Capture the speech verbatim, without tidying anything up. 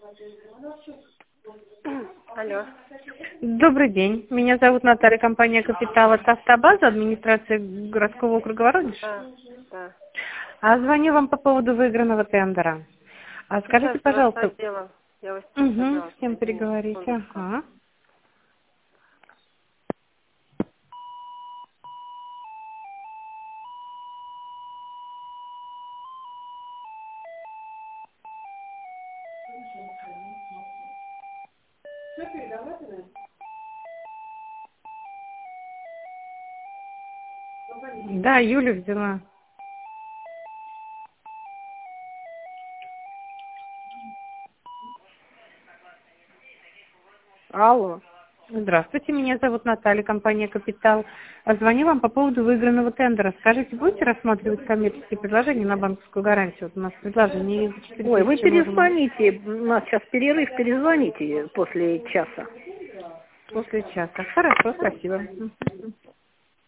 Алло. Добрый день. Меня зовут Наталья, компания «Капитал» от «Автобаза», администрация городского округа Воронеж. Да, да. А звоню вам по поводу выигранного тендера. А скажите, Сейчас я вас пожалуйста... отдела. Я вас сейчас Угу, отдела. с кем Извините, переговорить? секундочку. Ага. Да, Юля взяла. Алло. Здравствуйте, меня зовут Наталья, компания «Капитал». А звоню вам по поводу выигранного тендера. Скажите, будете рассматривать коммерческие предложения на банковскую гарантию? Вот у нас предложение за четыре Ой, вы тысячи можем перезвоните. У нас сейчас перерыв, перезвоните после часа. после часа. Хорошо, спасибо.